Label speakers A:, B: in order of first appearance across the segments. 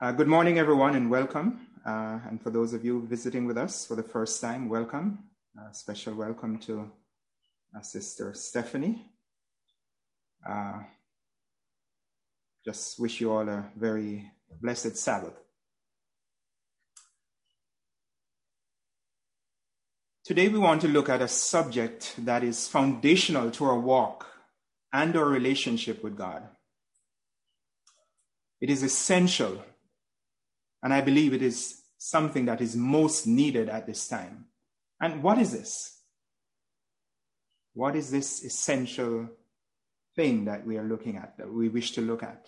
A: Good morning, everyone, and welcome. And for those of you visiting with us for the first time, welcome. Special welcome to Sister Stephanie. Just wish you all a very blessed Sabbath. Today we want to look at a subject that is foundational to our walk and our relationship with God. It is essential, and I believe it is something that is most needed at this time. And what is this? What is this essential thing that we are looking at, that we wish to look at?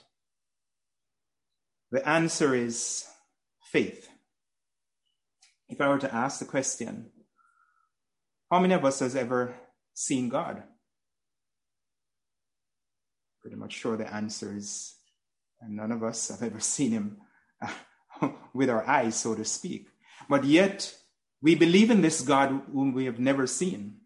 A: The answer is faith. If I were to ask the question, how many of us has ever seen God? Pretty much sure the answer is none of us have ever seen him with our eyes, so to speak. But yet, we believe in this God whom we have never seen.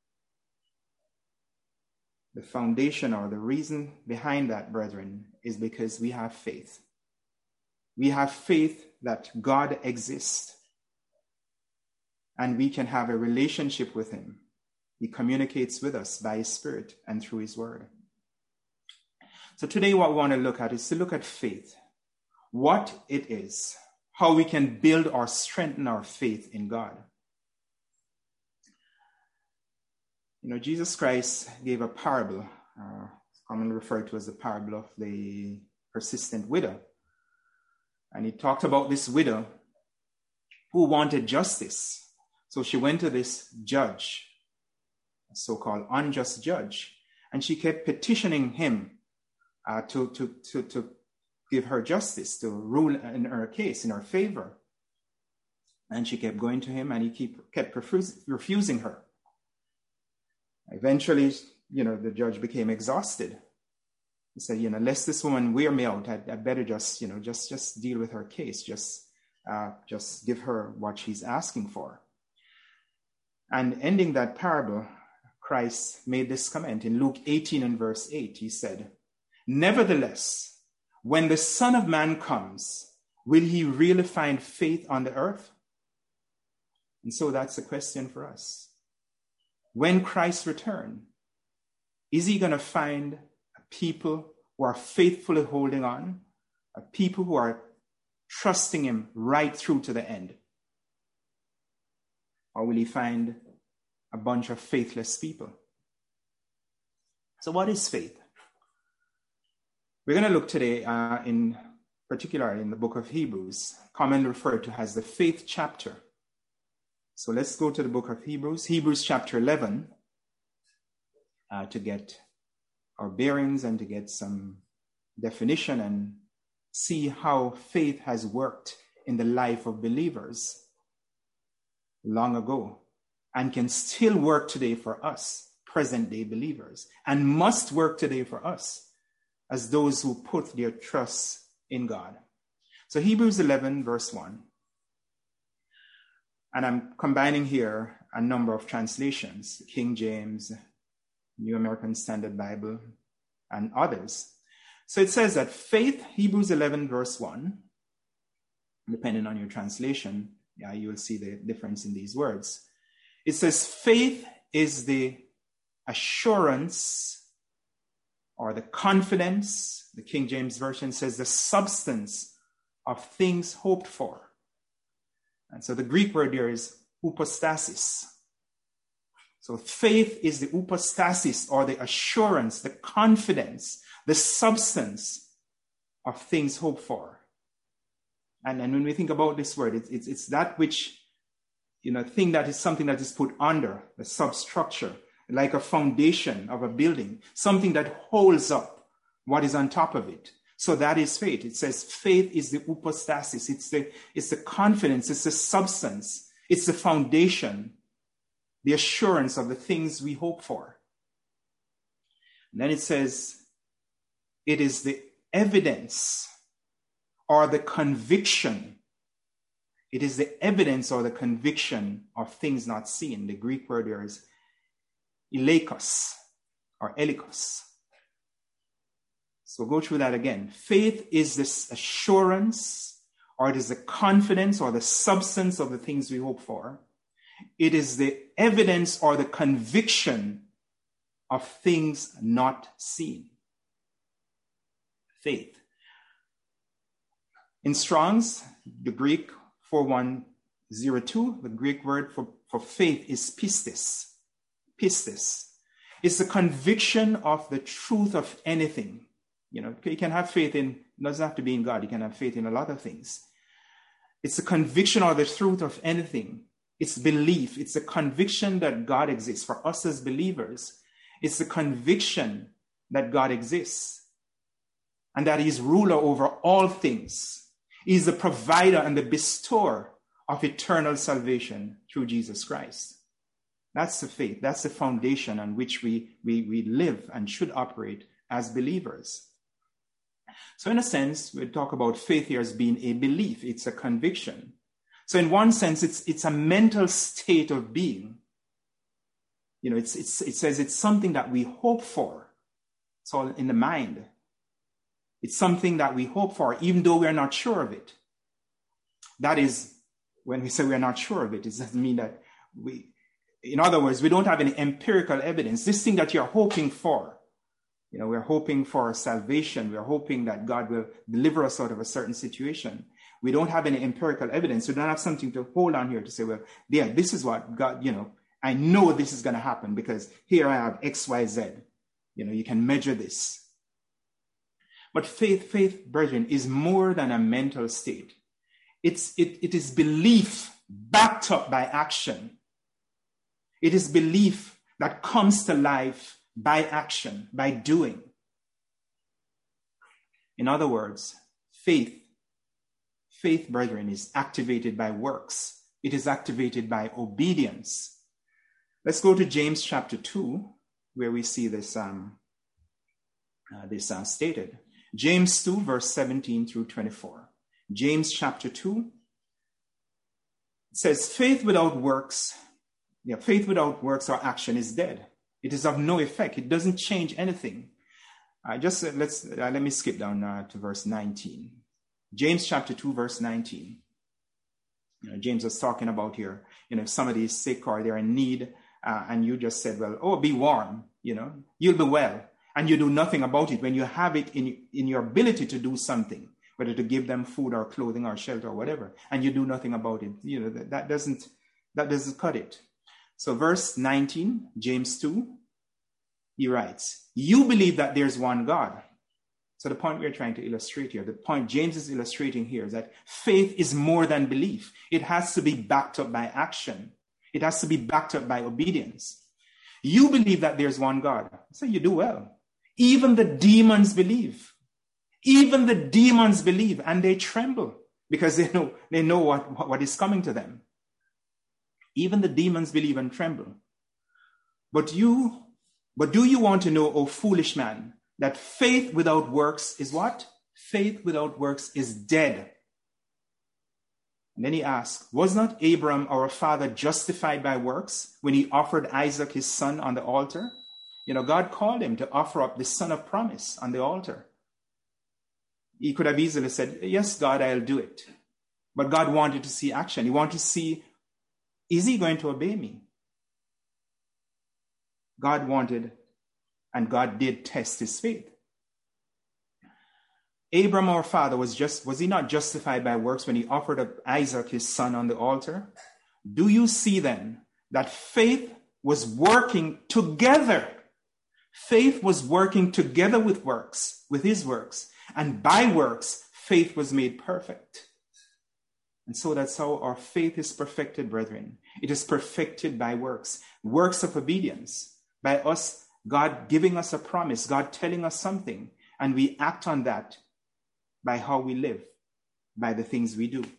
A: The foundation or the reason behind that, brethren, is because we have faith. We have faith that God exists and we can have a relationship with him. He communicates with us by his Spirit and through his word. So today what we want to look at is to look at faith. What it is, how we can build or strengthen our faith in God. You know, Jesus Christ gave a parable, commonly referred to as the parable of the persistent widow. And he talked about this widow who wanted justice. So she went to this judge, a so-called unjust judge, and she kept petitioning him to give her justice, to rule in her case, in her favor. And she kept going to him, and he kept refusing her. Eventually, the judge became exhausted. He said, lest this woman wear me out, I better just deal with her case. Just give her what she's asking for. And ending that parable, Christ made this comment in Luke 18 and verse 8. He said, "Nevertheless, when the Son of Man comes, will he really find faith on the earth?" And so that's the question for us. When Christ returns, is he going to find a people who are faithfully holding on, a people who are trusting him right through to the end? Or will he find a bunch of faithless people? So what is faith? We're going to look today in particular in the book of Hebrews, commonly referred to as the faith chapter. So let's go to the book of Hebrews chapter 11, to get our bearings and to get some definition and see how faith has worked in the life of believers long ago and can still work today for us, present-day believers, and must work today for us as those who put their trust in God. So Hebrews 11, verse 1. And I'm combining here a number of translations, King James, New American Standard Bible, and others. So it says that faith, Hebrews 11, verse 1, depending on your translation, you'll see the difference in these words. It says faith is the assurance or the confidence. The King James Version says the substance of things hoped for. And so the Greek word there is hypostasis. So faith is the hypostasis, or the assurance, the confidence, the substance of things hoped for. And when we think about this word, it's that which, thing that is something that is put under the substructure, like a foundation of a building, something that holds up what is on top of it. So that is faith. It says faith is the hypostasis. It's the confidence. It's the substance. It's the foundation, the assurance of the things we hope for. And then it says it is the evidence or the conviction. It is the evidence or the conviction of things not seen. The Greek word there is elekos or elikos. So go through that again. Faith is this assurance or it is the confidence or the substance of the things we hope for. It is the evidence or the conviction of things not seen. Faith. In Strong's, the Greek 4102, the Greek word for faith is pistis. Pistis. It's the conviction of the truth of anything. You can have faith in, it doesn't have to be in God. You can have faith in a lot of things. It's the conviction or the truth of anything. It's belief. It's a conviction that God exists. For us as believers, it's the conviction that God exists and that He's ruler over all things. He's the provider and the bestower of eternal salvation through Jesus Christ. That's the faith. That's the foundation on which we live and should operate as believers. So in a sense, we talk about faith here as being a belief. It's a conviction. So in one sense, it's a mental state of being. It says it's something that we hope for. It's all in the mind. It's something that we hope for, even though we're not sure of it. That is, when we say we're not sure of it, it doesn't mean that in other words, we don't have any empirical evidence. This thing that you're hoping for, we're hoping for salvation. We're hoping that God will deliver us out of a certain situation. We don't have any empirical evidence. We don't have something to hold on here to say, well, yeah, this is what God, I know this is going to happen because here I have X, Y, Z. You can measure this. But faith, brethren, is more than a mental state. It is belief backed up by action. It is belief that comes to life by action, by doing. In other words, faith, brethren, is activated by works. It is activated by obedience. Let's go to James chapter 2, where we see this stated. James 2, verse 17 through 24. James chapter 2. It says, faith without works or action is dead. It is of no effect. It doesn't change anything. Let me skip down to verse 19. James chapter 2, verse 19. James was talking about here, if somebody is sick or they're in need, and you just said, well, be warm, you'll be well. And you do nothing about it when you have it in your ability to do something, whether to give them food or clothing or shelter or whatever, and you do nothing about it. That doesn't cut it. So verse 19, James 2, he writes, you believe that there's one God. So the point we're trying to illustrate here, the point James is illustrating here is that faith is more than belief. It has to be backed up by action. It has to be backed up by obedience. You believe that there's one God. So you do well. Even the demons believe. Even the demons believe and they tremble because they know what is coming to them. Even the demons believe and tremble. But do you want to know, O foolish man, that faith without works is what? Faith without works is dead. And then he asks, was not Abraham, our father, justified by works when he offered Isaac, his son, on the altar? God called him to offer up the son of promise on the altar. He could have easily said, yes, God, I'll do it. But God wanted to see action. He wanted to see, is he going to obey me? God wanted, and God did test his faith. Abraham, our father, was he not justified by works when he offered up Isaac, his son, on the altar? Do you see then that faith was working together? Faith was working together with works, with his works. And by works, faith was made perfect. And so that's how our faith is perfected, brethren. It is perfected by works of obedience, by us, God giving us a promise, God telling us something, and we act on that by how we live, by the things we do.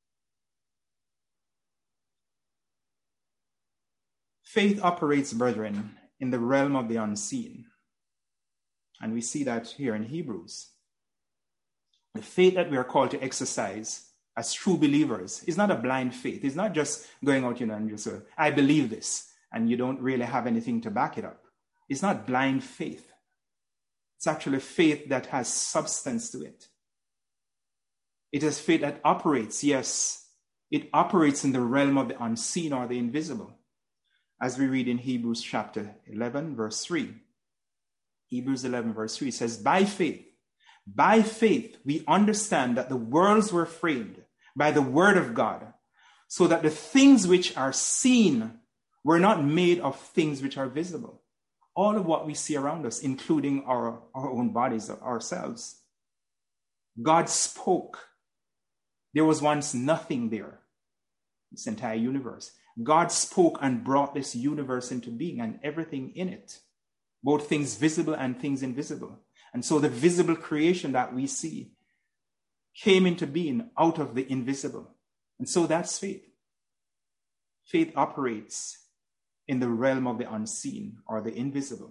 A: Faith operates, brethren, in the realm of the unseen. And we see that here in Hebrews. The faith that we are called to exercise as true believers is not a blind faith. It's not just going out, and just say, I believe this, and you don't really have anything to back it up. It's not blind faith. It's actually faith that has substance to it. It is faith that operates, yes, it operates in the realm of the unseen or the invisible. As we read in Hebrews chapter 11, verse 3. Hebrews 11, verse 3 says, by faith, we understand that the worlds were framed by the word of God, so that the things which are seen were not made of things which are visible. All of what we see around us, including our own bodies, ourselves. God spoke. There was once nothing there, this entire universe. God spoke and brought this universe into being and everything in it, both things visible and things invisible. And so the visible creation that we see came into being out of the invisible. And so that's faith. Faith operates in the realm of the unseen or the invisible.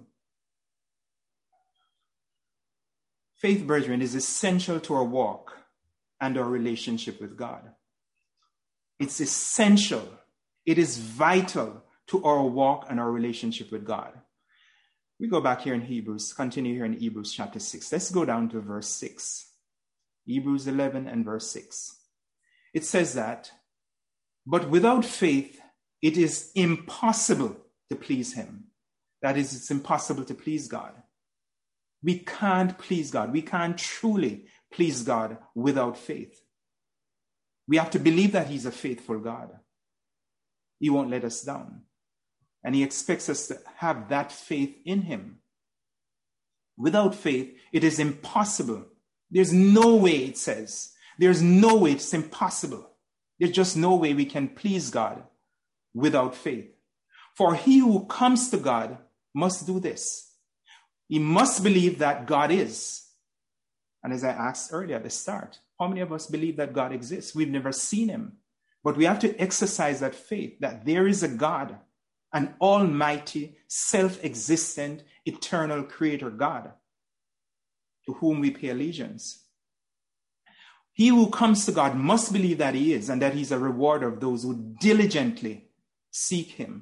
A: Faith, brethren, is essential to our walk and our relationship with God. It's essential. It is vital to our walk and our relationship with God. We go back here in Hebrews, continue here in Hebrews chapter 6. Let's go down to verse 6. Hebrews 11 and verse 6. It says that, but without faith, it is impossible to please him. That is, it's impossible to please God. We can't please God. We can't truly please God without faith. We have to believe that he's a faithful God. He won't let us down. And he expects us to have that faith in him. Without faith, it is impossible. There's no way, it says. There's no way, it's impossible. There's just no way we can please God without faith. For he who comes to God must do this. He must believe that God is. And as I asked earlier at the start, how many of us believe that God exists? We've never seen him. But we have to exercise that faith that there is a God, an almighty, self-existent, eternal creator God to whom we pay allegiance. He who comes to God must believe that he is and that he's a rewarder of those who diligently seek him.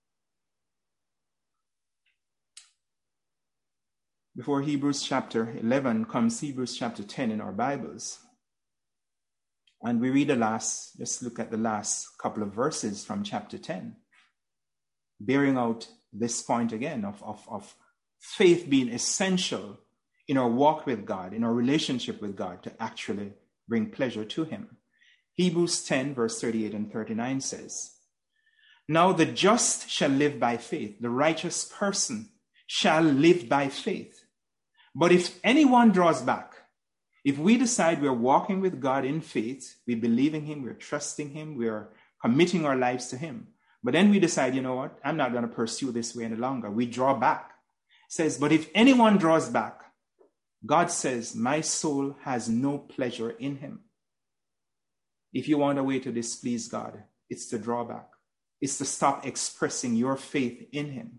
A: Before Hebrews chapter 11 comes Hebrews chapter 10 in our Bibles. And we read let's look at the last couple of verses from chapter 10, bearing out this point again of faith being essential in our walk with God, in our relationship with God, to actually bring pleasure to him. Hebrews 10, verse 38 and 39 says, now the just shall live by faith, the righteous person shall live by faith. But if anyone draws back, if we decide we're walking with God in faith, we believe in him, we're trusting him, we're committing our lives to him, but then we decide, you know what, I'm not going to pursue this way any longer. We draw back. It says, but if anyone draws back, God says, my soul has no pleasure in him. If you want a way to displease God, it's to draw back. It's to stop expressing your faith in him.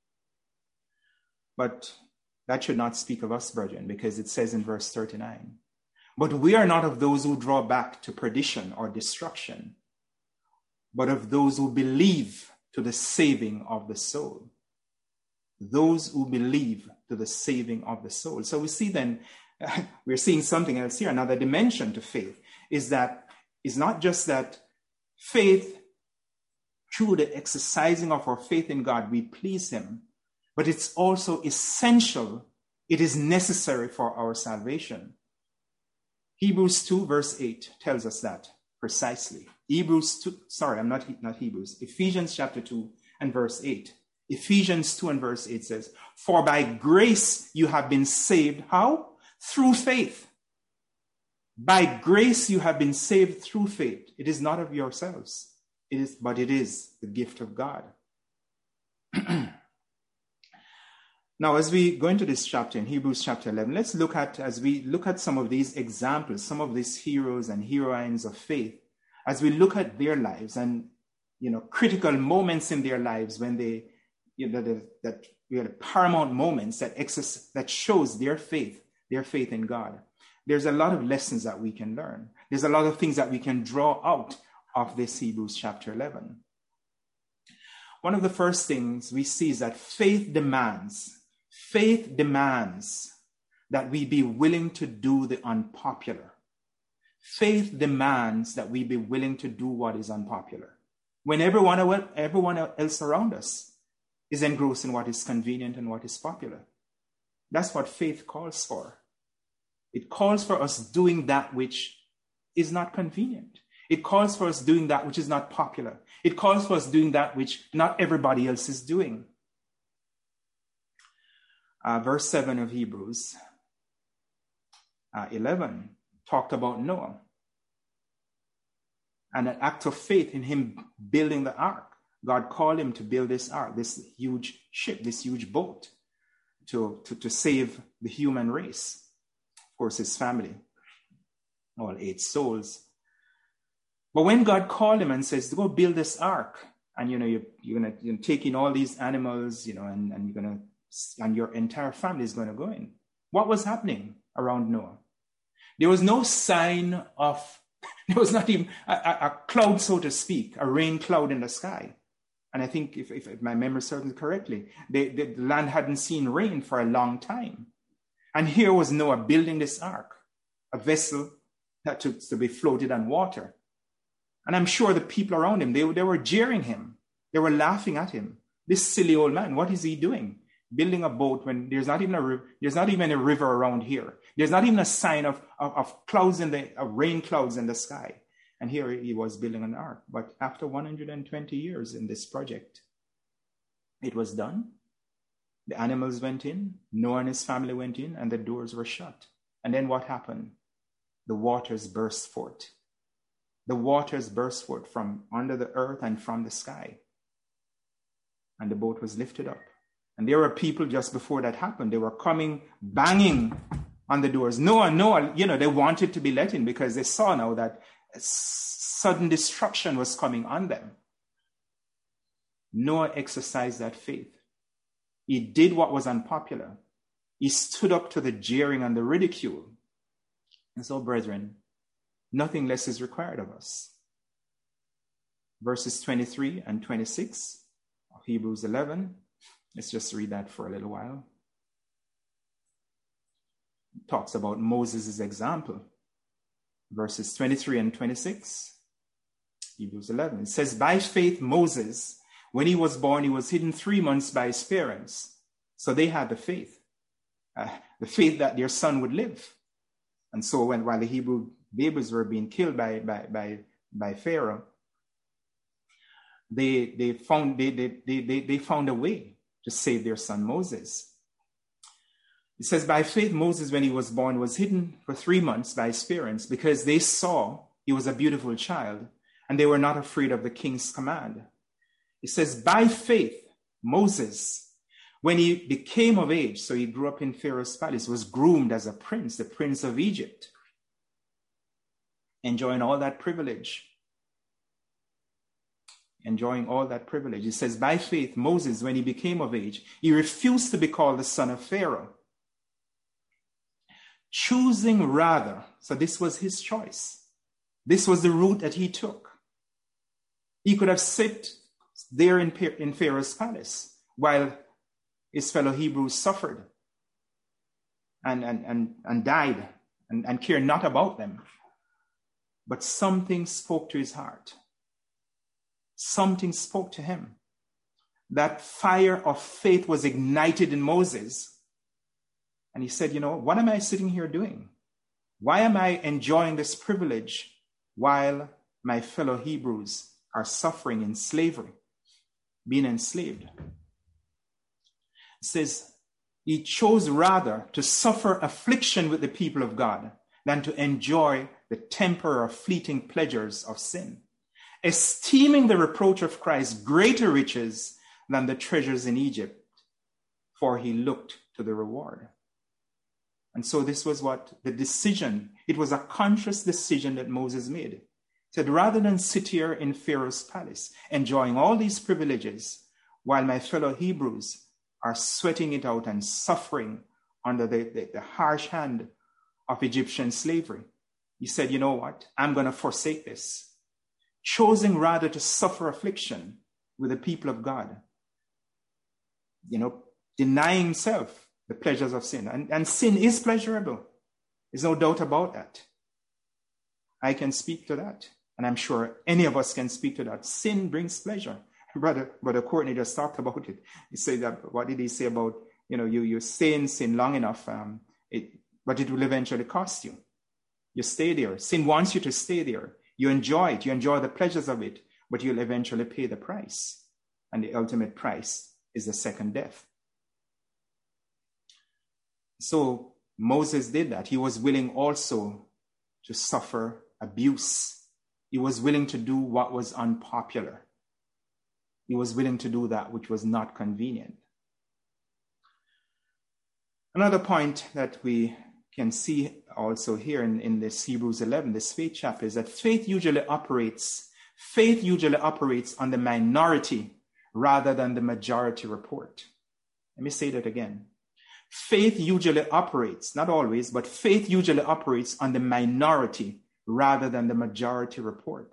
A: But that should not speak of us, brethren, because it says in verse 39, but we are not of those who draw back to perdition or destruction, but of those who believe to the saving of the soul. Those who believe to the saving of the soul. So we see then, we're seeing something else here, another dimension to faith, is that it's not just that faith, through the exercising of our faith in God, we please him, but it's also essential. It is necessary for our salvation. Hebrews 2 verse 8 tells us that precisely. Ephesians chapter 2 and verse 8. Ephesians 2 and verse 8 says, for by grace you have been saved. How? Through faith. By grace you have been saved through faith. It is not of yourselves. But it is the gift of God. Now, as we go into this chapter in Hebrews chapter 11, as we look at some of these examples, some of these heroes and heroines of faith, as we look at their lives and, critical moments in their lives when they, that we had paramount moments that shows their faith in God. There's a lot of lessons that we can learn. There's a lot of things that we can draw out of this Hebrews chapter 11. One of the first things we see is that faith demands that we be willing to do the unpopular. Faith demands that we be willing to do what is unpopular. When everyone else around us is engrossed in what is convenient and what is popular. That's what faith calls for. It calls for us doing that which is not convenient. It calls for us doing that which is not popular. It calls for us doing that which not everybody else is doing. Verse 7 of Hebrews 11 talked about Noah and an act of faith in him building the ark. God called him to build this ark, this huge ship, this huge boat to save the human race. Of course, his family, all 8 souls. But when God called him and says, go build this ark, and you're gonna take in all these animals, and your entire family is going to go in. What was happening around Noah? There was no sign of, there was not even a cloud, so to speak, a rain cloud in the sky. And I think if my memory serves me correctly, the land hadn't seen rain for a long time. And here was Noah building this ark, a vessel that to be floated on water. And I'm sure the people around him, they were jeering him. They were laughing at him. This silly old man, what is he doing? Building a boat when there's not even a river around here. There's not even a sign of clouds rain clouds in the sky. And here he was building an ark. But after 120 years in this project, it was done. The animals went in, Noah and his family went in, and the doors were shut. And then what happened? The waters burst forth. The waters burst forth from under the earth and from the sky. And the boat was lifted up. And there were people just before that happened. They were coming, banging on the doors. Noah, they wanted to be let in because they saw now that sudden destruction was coming on them. Noah exercised that faith. He did what was unpopular. He stood up to the jeering and the ridicule. And so, brethren, nothing less is required of us. Verses 23 and 26 of Hebrews 11. Let's just read that for a little while. It talks about Moses' example. Verses 23 and 26, Hebrews 11. It says, by faith, Moses, when he was born, he was hidden 3 months by his parents. So they had the faith that their son would live. And so while the Hebrew babies were being killed by Pharaoh, they found a way to save their son Moses. It says, by faith, Moses, when he was born, was hidden for 3 months by his parents because they saw he was a beautiful child and they were not afraid of the king's command. It says, by faith, Moses, when he became of age, so he grew up in Pharaoh's palace, was groomed as a prince, the prince of Egypt, enjoying all that privilege. It says, by faith, Moses, when he became of age, he refused to be called the son of Pharaoh, choosing rather, so this was his choice. This was the route that he took. He could have sat there in Pharaoh's palace while his fellow Hebrews suffered and died and cared not about them. But something spoke to his heart. Something spoke to him. That fire of faith was ignited in Moses. And he said, what am I sitting here doing? Why am I enjoying this privilege while my fellow Hebrews are suffering in slavery, being enslaved? It says, he chose rather to suffer affliction with the people of God than to enjoy the temporary or fleeting pleasures of sin, esteeming the reproach of Christ greater riches than the treasures in Egypt, for he looked to the reward. And so this was what the decision, it was a conscious decision that Moses made. He said, rather than sit here in Pharaoh's palace, enjoying all these privileges, while my fellow Hebrews are sweating it out and suffering under the harsh hand of Egyptian slavery, he said, you know what? I'm going to forsake this, choosing rather to suffer affliction with the people of God, denying himself the pleasures of sin. And sin is pleasurable. There's no doubt about that. I can speak to that. And I'm sure any of us can speak to that. Sin brings pleasure. Brother Courtney just talked about it. He said that, what did he say about, you stay in sin long enough, but it will eventually cost you. You stay there. Sin wants you to stay there. You enjoy it. You enjoy the pleasures of it, but you'll eventually pay the price. And the ultimate price is the second death. So Moses did that. He was willing also to suffer abuse. He was willing to do what was unpopular. He was willing to do that which was not convenient. Another point that we can see also here in this Hebrews 11, this faith chapter, is that faith usually operates on the minority rather than the majority report. Let me say that again. Faith usually operates, not always, but faith usually operates on the minority rather than the majority report.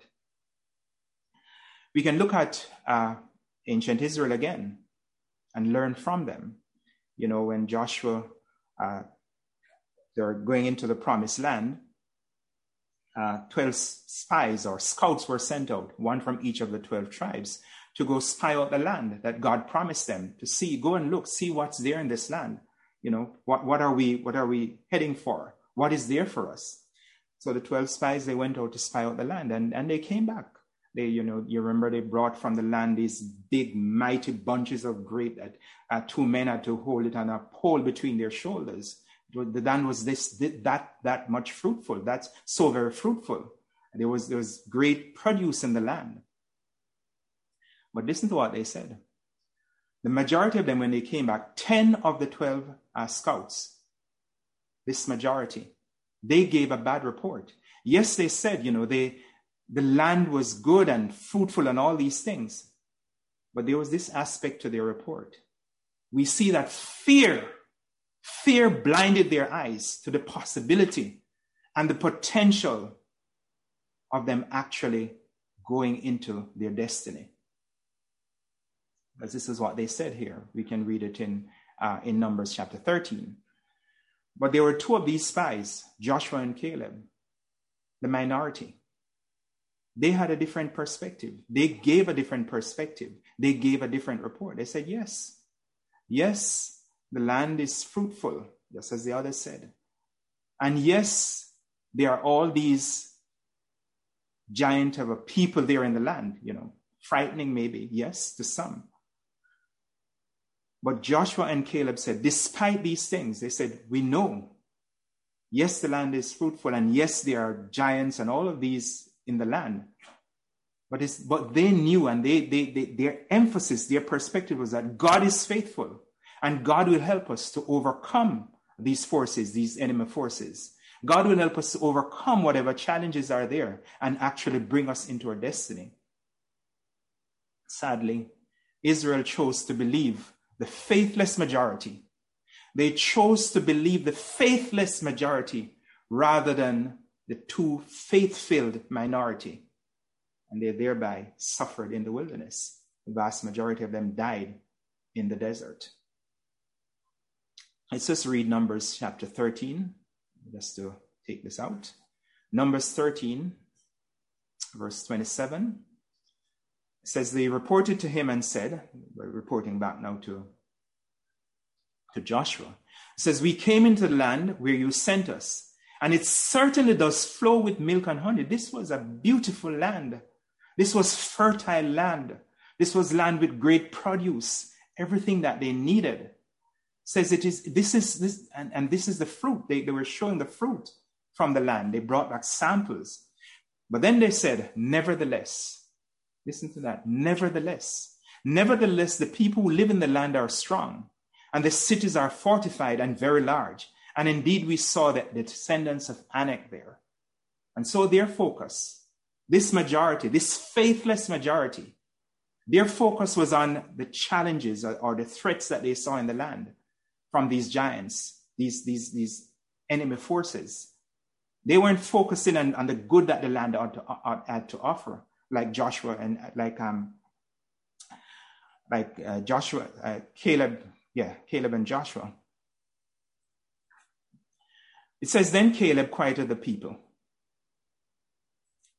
A: We can look at ancient Israel again and learn from them. When Joshua, they're going into the promised land, 12 spies or scouts were sent out, one from each of the 12 tribes, to go spy out the land that God promised them to see. Go and look, see what's there in this land. What are we heading for? What is there for us? So the 12 spies, they went out to spy out the land, and they came back. You remember they brought from the land these big, mighty bunches of grape that 2 men had to hold it on a pole between their shoulders. The land was that much fruitful. That's so very fruitful. There was great produce in the land. But listen to what they said. The majority of them, when they came back, 10 of the 12 scouts, this majority, they gave a bad report. Yes, they said, the land was good and fruitful and all these things. But there was this aspect to their report. We see that fear blinded their eyes to the possibility and the potential of them actually going into their destiny. Because this is what they said here. We can read it in Numbers chapter 13. But there were 2 of these spies, Joshua and Caleb, the minority. They had a different perspective. They gave a different perspective. They gave a different report. They said, yes, the land is fruitful, just as the others said. And yes, there are all these giant of a people there in the land, frightening maybe, yes, to some. But Joshua and Caleb said, despite these things, they said, we know, yes, the land is fruitful, and yes, there are giants and all of these in the land. But they knew, and their emphasis, their perspective was that God is faithful, and God will help us to overcome these forces, these enemy forces. God will help us to overcome whatever challenges are there and actually bring us into our destiny. Sadly, Israel chose to believe the faithless majority. They chose to believe the faithless majority rather than the 2 faith-filled minority. And they thereby suffered in the wilderness. The vast majority of them died in the desert. Let's just read Numbers chapter 13, just to take this out. Numbers 13, verse 27. It says, they reported to him and said, we're reporting back now to Joshua. It says, we came into the land where you sent us, and it certainly does flow with milk and honey. This was a beautiful land. This was fertile land. This was land with great produce, everything that they needed. It says this is the fruit. They were showing the fruit from the land. They brought back samples. But then they said, nevertheless, listen to that, nevertheless, the people who live in the land are strong, and the cities are fortified and very large. And indeed, we saw that the descendants of Anak there. And so their focus, this majority, this faithless majority, their focus was on the challenges or the threats that they saw in the land from these giants, these enemy forces. They weren't focusing on the good that the land had to offer, like Joshua and Caleb and Joshua. It says, then Caleb quieted the people.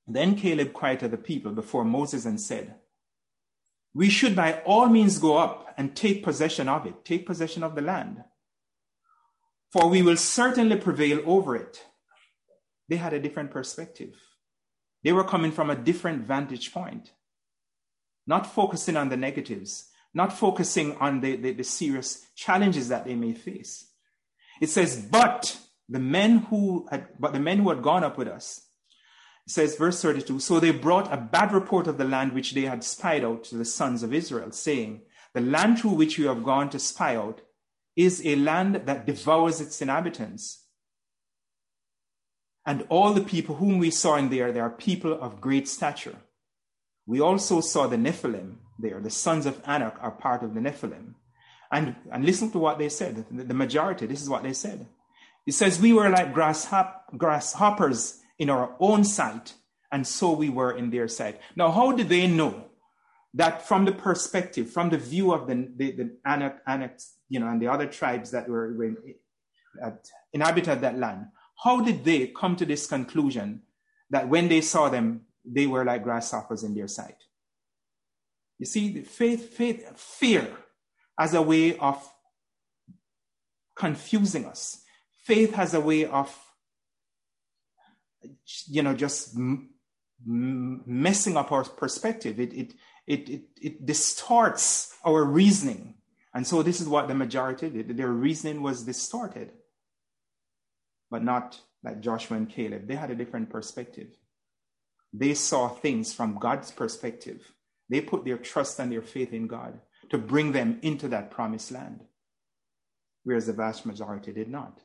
A: Then Caleb quieted the people before Moses and said, "We should by all means go up and take possession of it, take possession of the land, for we will certainly prevail over it." They had a different perspective. They were coming from a different vantage point, not focusing on the negatives, not focusing on the serious challenges that they may face. It says, but the men who had gone up with us, it says, verse 32, so they brought a bad report of the land which they had spied out to the sons of Israel, saying, the land through which you have gone to spy out is a land that devours its inhabitants. And all the people whom we saw in there, they are people of great stature. We also saw the Nephilim there. The sons of Anak are part of the Nephilim. And listen to what they said. The majority, this is what they said. It says, we were like grasshoppers in our own sight, and so we were in their sight. Now, how did they know that from the perspective, from the view of the Anak, and the other tribes that inhabited that land? How did they come to this conclusion that when they saw them, they were like grasshoppers in their sight? You see, fear as a way of confusing us. Faith has a way of, just messing up our perspective. It distorts our reasoning. And so this is what the majority did. Their reasoning was distorted. But not like Joshua and Caleb. They had a different perspective. They saw things from God's perspective. They put their trust and their faith in God to bring them into that promised land, whereas the vast majority did not.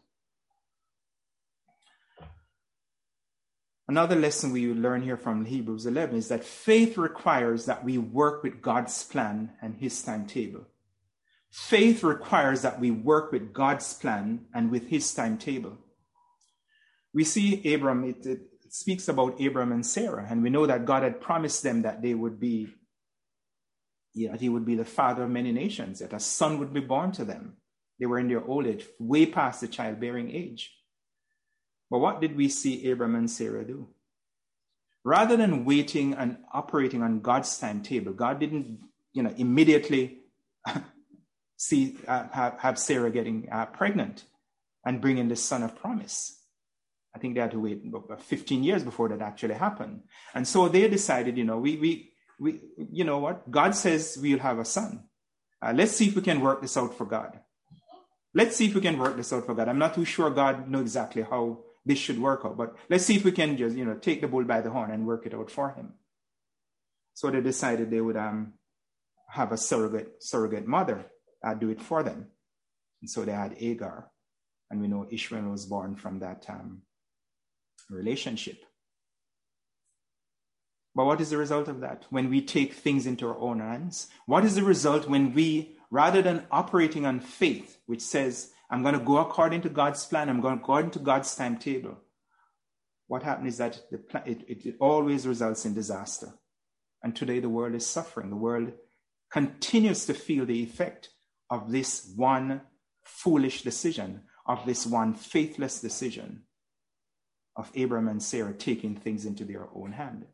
A: Another lesson we learn here from Hebrews 11 is that faith requires that we work with God's plan and his timetable. Faith requires that we work with God's plan and with his timetable. We see Abram, it speaks about Abram and Sarah, and we know that God had promised them that they would be, he would be the father of many nations, that a son would be born to them. They were in their old age, way past the childbearing age. But what did we see Abram and Sarah do? Rather than waiting and operating on God's timetable, God didn't, immediately have Sarah getting pregnant and bring in the son of promise. I think they had to wait 15 years before that actually happened. And so they decided, we you know what? God says we'll have a son. Let's see if we can work this out for God. Let's see if we can work this out for God. I'm not too sure God knows exactly how this should work out, but let's see if we can just, take the bull by the horn and work it out for him. So they decided they would have a surrogate mother do it for them. And so they had Hagar. And we know Ishmael was born from that relationship. But what is the result of that? When we take things into our own hands, what is the result when we, rather than operating on faith, which says, I'm going to go according to God's plan, I'm going to go according to God's timetable, what happens is that it always results in disaster. And today the world is suffering. The world continues to feel the effect of this one foolish decision, of this one faithless decision of Abraham and Sarah taking things into their own hand.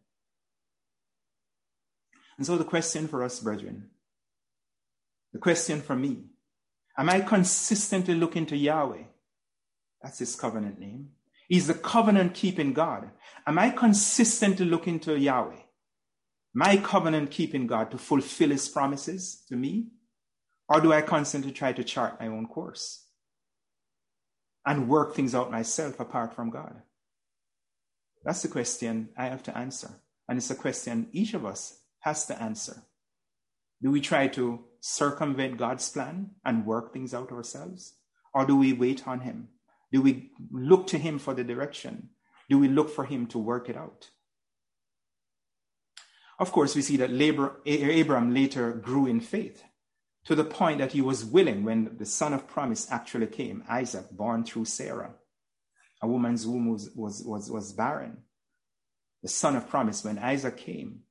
A: And so the question for us, brethren, the question for me, am I consistently looking to Yahweh? That's his covenant name. He's the covenant-keeping God. Am I consistently looking to Yahweh, my covenant-keeping God, to fulfill his promises to me? Or do I constantly try to chart my own course and work things out myself apart from God? That's the question I have to answer. And it's a question each of us has to answer. Do we try to circumvent God's plan and work things out ourselves? Or do we wait on him? Do we look to him for the direction? Do we look for him to work it out? Of course, we see that Abraham later grew in faith to the point that he was willing, when the son of promise actually came, Isaac, born through Sarah, a woman's womb was barren. The son of promise, when Isaac came,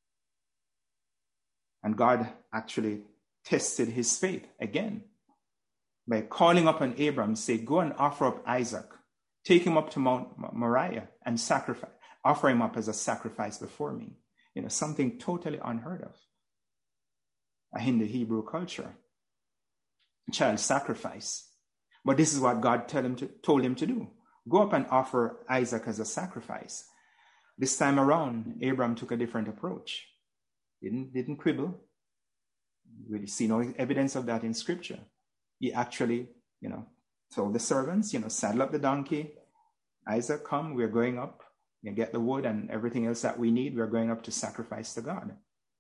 A: and God actually tested his faith again by calling upon Abram, say, go and offer up Isaac, take him up to Mount Moriah and sacrifice. offer him up as a sacrifice before me. Something totally unheard of in the Hebrew culture. Child sacrifice. But this is what God told him to do. Go up and offer Isaac as a sacrifice. This time around, Abraham took a different approach. Didn't quibble. We see no evidence of that in Scripture. He actually, told the servants, saddle up the donkey. Isaac, come, we're going up. You get the wood and everything else that we need. We're going up to sacrifice to God.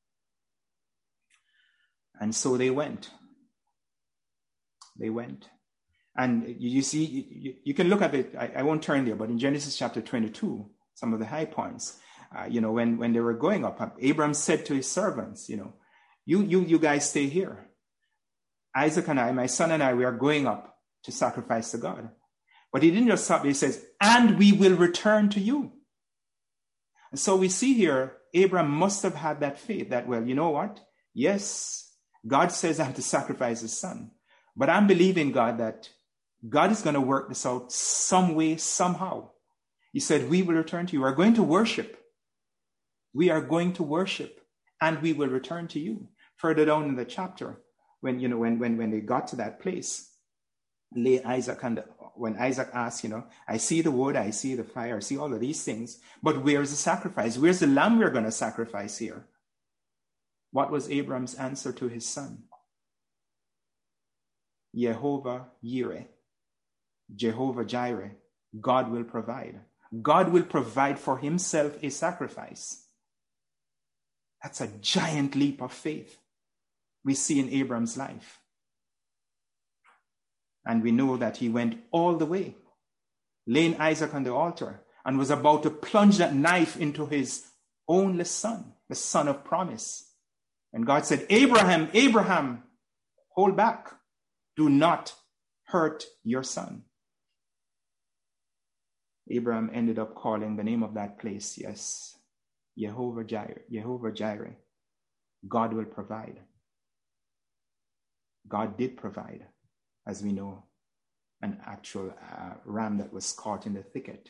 A: And so they went. They went. And you see, you can look at it. I won't turn there, but in Genesis chapter 22, some of the high points, when they were going up, Abraham said to his servants, you guys stay here. Isaac and I, my son and I, we are going up to sacrifice to God. But he didn't just stop there. He says, and we will return to you. And so we see here, Abraham must have had that faith that, well, you know what? Yes, God says I have to sacrifice his son. But I'm believing God that God is going to work this out some way, somehow. He said, we will return to you. We're going to worship. We are going to worship and we will return to you. Further down in the chapter, when they got to that place, when Isaac asked, I see the wood, I see the fire, I see all of these things, but where's the sacrifice? Where's the lamb we're going to sacrifice here? What was Abraham's answer to his son? Jehovah Jireh, Jehovah Jireh, God will provide. God will provide for himself a sacrifice. That's a giant leap of faith we see in Abraham's life. And we know that he went all the way, laying Isaac on the altar, and was about to plunge that knife into his only son, the son of promise. And God said, Abraham, Abraham, hold back. Do not hurt your son. Abraham ended up calling the name of that place, yes, Jehovah Jireh, Jehovah Jireh. God will provide. God did provide, as we know, an actual ram that was caught in the thicket.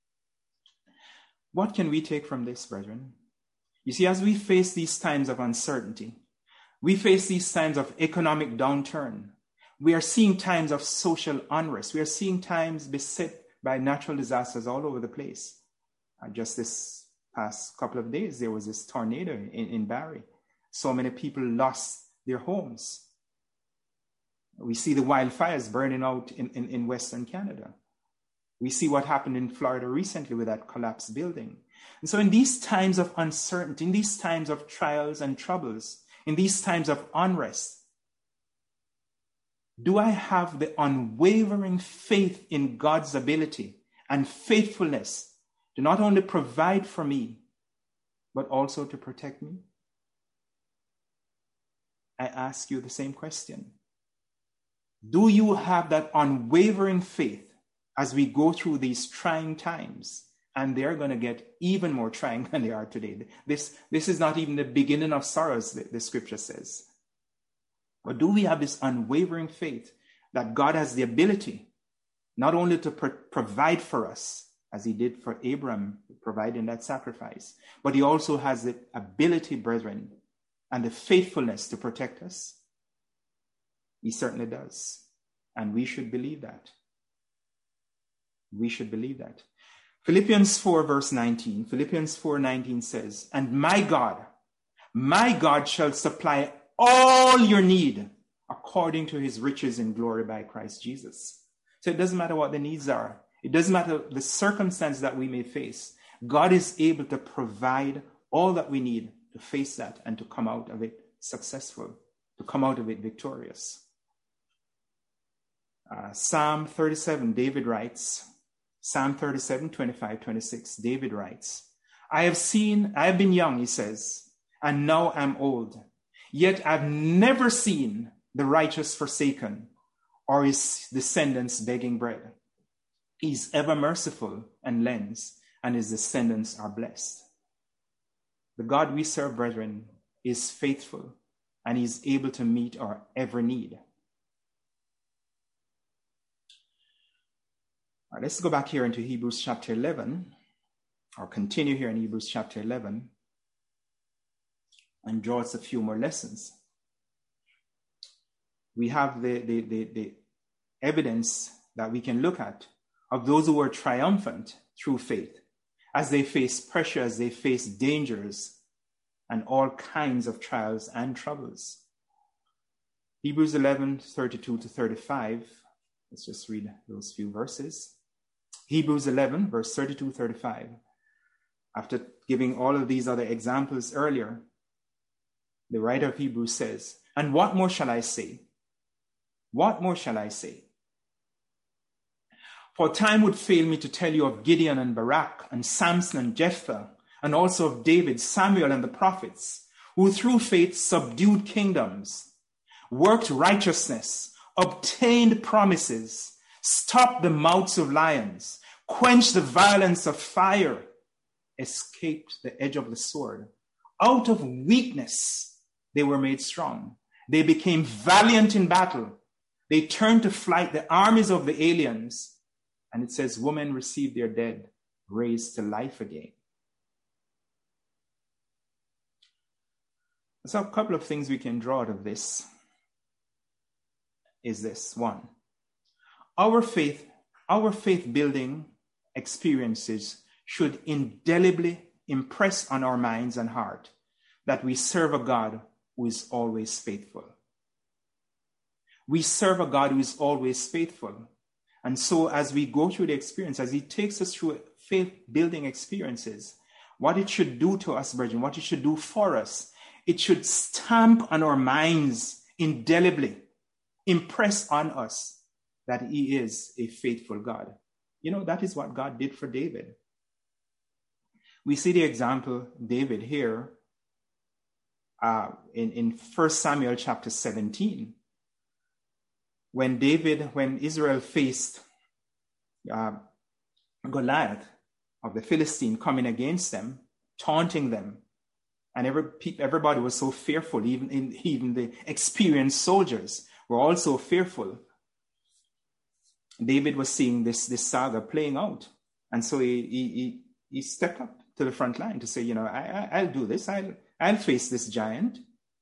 A: What can we take from this, brethren? You see, as we face these times of uncertainty, we face these times of economic downturn, we are seeing times of social unrest, we are seeing times beset by natural disasters all over the place. Just this past couple of days, there was this tornado in Barrie. So many people lost their homes. We see the wildfires burning out in Western Canada. We see what happened in Florida recently with that collapsed building. And so in these times of uncertainty, in these times of trials and troubles, in these times of unrest, do I have the unwavering faith in God's ability and faithfulness to not only provide for me, but also to protect me? I ask you the same question. Do you have that unwavering faith as we go through these trying times? And they're going to get even more trying than they are today. This is not even the beginning of sorrows, the scripture says. But do we have this unwavering faith that God has the ability not only to provide for us, as he did for Abraham, providing that sacrifice, but he also has the ability, brethren, and the faithfulness to protect us? He certainly does. And we should believe that. We should believe that. Philippians 4 verse 19. Philippians 4:19 says, and my God shall supply all your need according to his riches in glory by Christ Jesus. So it doesn't matter what the needs are. It doesn't matter the circumstance that we may face. God is able to provide all that we need to face that and to come out of it successful, to come out of it victorious. Psalm 37, David writes, Psalm 37, 25, 26, David writes, I have been young, he says, and now I'm old. Yet I've never seen the righteous forsaken or his descendants begging bread. He's ever merciful and lends, and his descendants are blessed. The God we serve, brethren, is faithful, and he's able to meet our every need. All right, let's go back here into Hebrews chapter 11. or continue here in Hebrews chapter 11 and draw us a few more lessons. We have the evidence that we can look at of those who were triumphant through faith as they face pressure, as they face dangers and all kinds of trials and troubles. Hebrews 11, 32 to 35. Let's just read those few verses. Hebrews 11, verse 32, 35. After giving all of these other examples earlier, the writer of Hebrews says, "And what more shall I say? What more shall I say? For time would fail me to tell you of Gideon and Barak and Samson and Jephthah, and also of David, Samuel, and the prophets, who through faith subdued kingdoms, worked righteousness, obtained promises, stopped the mouths of lions, quenched the violence of fire, escaped the edge of the sword. Out of weakness they were made strong. They became valiant in battle. They turned to flight the armies of the aliens." And it says, "Women received their dead, raised to life again." So a couple of things we can draw out of this is this. One, our faith building experiences should indelibly impress on our minds and heart that we serve a God who is always faithful. We serve a God who is always faithful. And so as we go through the experience, as he takes us through faith-building experiences, what it should do to us, brethren, what it should do for us, it should stamp on our minds indelibly, impress on us that he is a faithful God. You know, that is what God did for David. We see the example David here in 1 Samuel chapter 17. When Israel faced Goliath of the Philistine coming against them, taunting them, and everybody was so fearful, even the experienced soldiers were also fearful. David was seeing this saga playing out, and so he stepped up to the front line to say, you know, I'll do this. I'll face this giant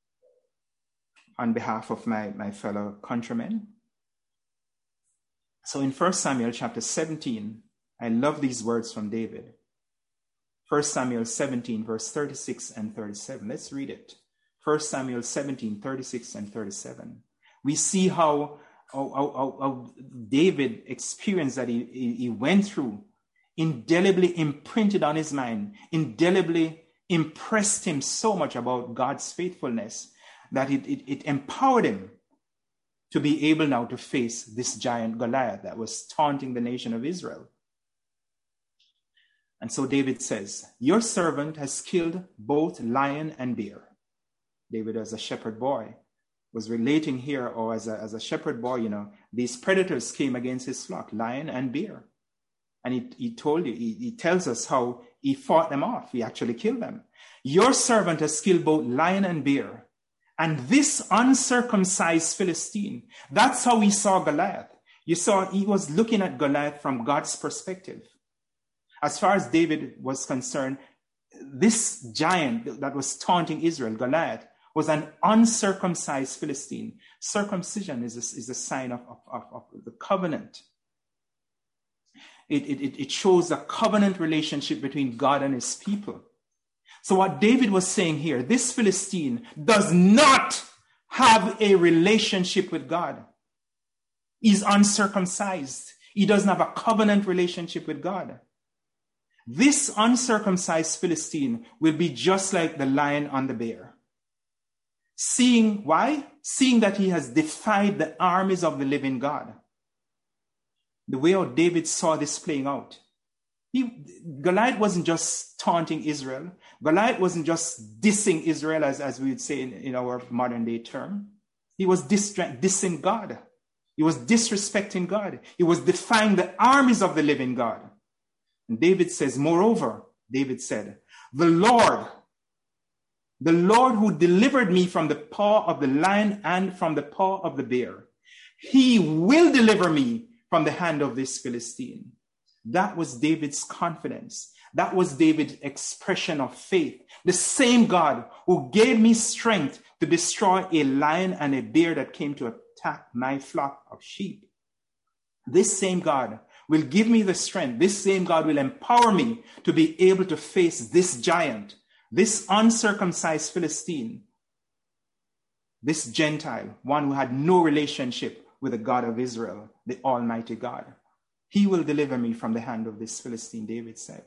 A: on behalf of my fellow countrymen. So in 1 Samuel chapter 17, I love these words from David. 1 Samuel 17, verse 36 and 37. Let's read it. 1 Samuel 17, 36 and 37. We see how David experienced that he went through, indelibly imprinted on his mind, indelibly impressed him so much about God's faithfulness that it empowered him to be able now to face this giant Goliath that was taunting the nation of Israel. And so David says, "Your servant has killed both lion and bear." David, as a shepherd boy, was relating here, or as a shepherd boy, you know, these predators came against his flock, lion and bear. And he tells us how he fought them off. He actually killed them. "Your servant has killed both lion and bear. And this uncircumcised Philistine," that's how he saw Goliath. You saw he was looking at Goliath from God's perspective. As far as David was concerned, this giant that was taunting Israel, Goliath, was an uncircumcised Philistine. Circumcision is a sign of the covenant. It shows a covenant relationship between God and his people. So what David was saying here, this Philistine does not have a relationship with God. He's uncircumcised. He doesn't have a covenant relationship with God. This uncircumcised Philistine will be just like the lion and the bear. Seeing that he has defied the armies of the living God. The way how David saw this playing out. Goliath wasn't just taunting Israel. Goliath wasn't just dissing Israel, as we would say in our modern day term. He was dissing God. He was disrespecting God. He was defying the armies of the living God. And David says, moreover, David said, the Lord who delivered me from the paw of the lion and from the paw of the bear, he will deliver me from the hand of this Philistine. That was David's confidence. That was David's expression of faith. The same God who gave me strength to destroy a lion and a bear that came to attack my flock of sheep. This same God will give me the strength. This same God will empower me to be able to face this giant, this uncircumcised Philistine, this Gentile, one who had no relationship with the God of Israel, the Almighty God. He will deliver me from the hand of this Philistine, David said.